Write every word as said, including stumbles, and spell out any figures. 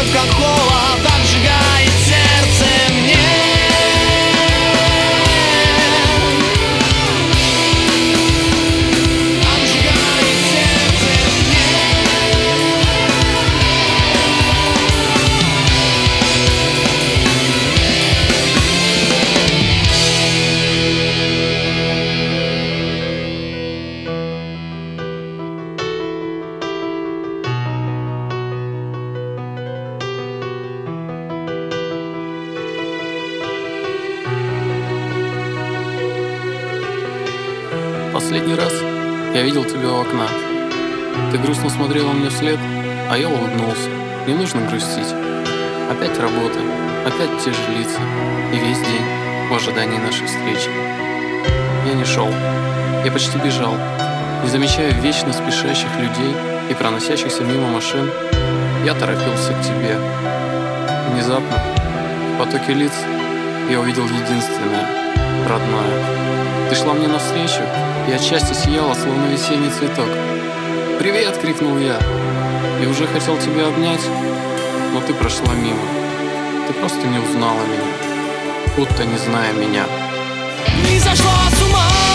любовь, как холод, обжигает сердце мне. Последний раз я видел тебя у окна. Ты грустно смотрела мне вслед, а я улыбнулся. Не нужно грустить. Опять работа, опять те же лица. И весь день в ожидании нашей встречи. Я не шел, я почти бежал, не замечая вечно спешащих людей и проносящихся мимо машин. Я торопился к тебе. Внезапно, в потоке лиц, я увидел единственное, родное. Ты шла мне навстречу и отчасти сияла, словно весенний цветок. «Привет!» — крикнул я, и уже хотел тебя обнять, но ты прошла мимо. Ты просто не узнала меня, будто не зная меня. Не сошла с ума.